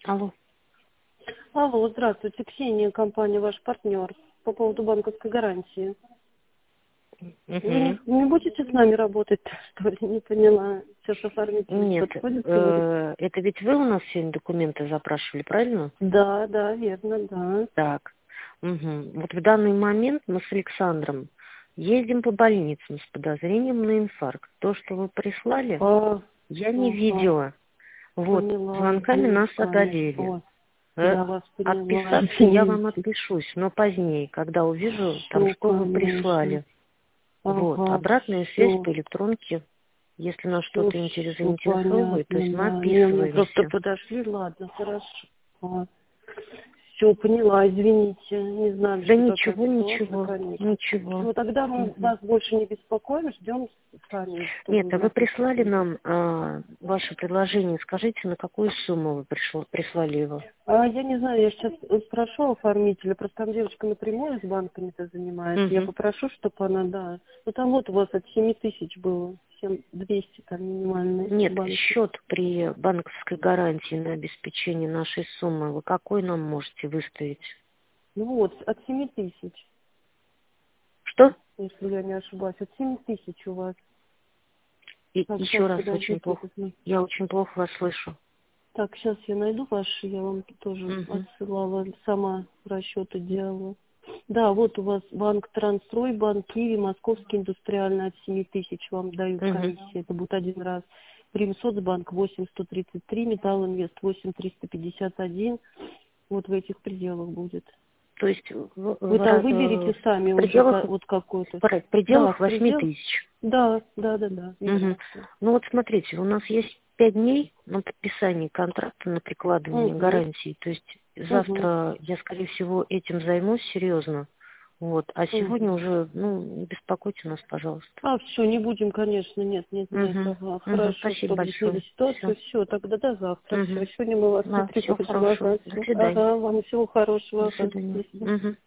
Алло. Алло, здравствуйте, Ксения, компания «Ваш партнер» по поводу банковской гарантии. Вы Угу. не будете с нами работать, что ли? Не поняла. Сейчас оформитель Нет, подходит, говорит. это ведь вы у нас сегодня документы запрашивали, правильно? Да, да, верно, да. Так. Угу. Вот в данный момент мы с Александром ездим по больницам с подозрением на инфаркт. То, что вы прислали, я не Ага, видела. Вот, поняла, звонками нас извините, конечно. одолели. Я вас поняла, Отписаться я вам извините. отпишусь, но позднее, когда увижу там, Все, что вы конечно. прислали. Вот, Ага, обратная связь все, по электронке. Если нас все, что-то все заинтересовывает, то понятно, есть мы да. Не, мне просто отписываемся. подошли, ладно, хорошо. Все, поняла, извините, не знали, Да что такая ничего, ситуация, ничего, конечно. ничего. Все, тогда мы Мгм. вас больше не беспокоим, ждем сами, Нет, чтобы а вы вы прислали напишите. нам ваше предложение. Скажите, на какую сумму вы прислали его? Я не знаю, я сейчас спрошу оформителя, просто там девочка напрямую с банками-то занимается. Я Мгм. попрошу, чтобы она, да. Ну там вот у вас от 7 000 было, 7200 там минимальный Нет, банки. счет при банковской гарантии на обеспечение нашей суммы вы какой нам можете выставить? Ну вот, от 7000, Что? если я не ошибаюсь, от 7000 у вас. И Так, сейчас, еще раз очень подождите, я плохо. посмотрю. Я очень плохо вас слышу. Так, сейчас я найду ваши, я вам тоже Мгм. отсылала, сама расчеты делала. Да, вот у вас банк Трансстрой, банк Киви, Московский индустриальный от 7000 вам дают Мгм. комиссии, это будет один раз. Примсоцбанк 8133, Металлинвест 8351, вот в этих пределах будет. То есть Вы там выберете сами в уже пределах, вот какой-то. в Да, пределах в 8 пределах. тысяч. Да, да, да, да, Мгм. верно все. Ну вот смотрите, у нас есть 5 дней на подписание контракта, на прикладывание Угу, гарантии. То есть угу, завтра я, скорее всего, этим займусь серьезно. Вот. А сегодня угу. уже, не беспокойте нас, пожалуйста. Все, не будем, конечно, нет, нет, нет, Угу. ага, Угу. хорошо, что Спасибо объяснили большое. ситуацию, Все. все, тогда до завтра, все, Угу. сегодня мы вас не Да, всего тревожим, хорошего. ага, До всё. свидания. Ага, вам всего хорошего, До ага, свидания. до свидания. Угу.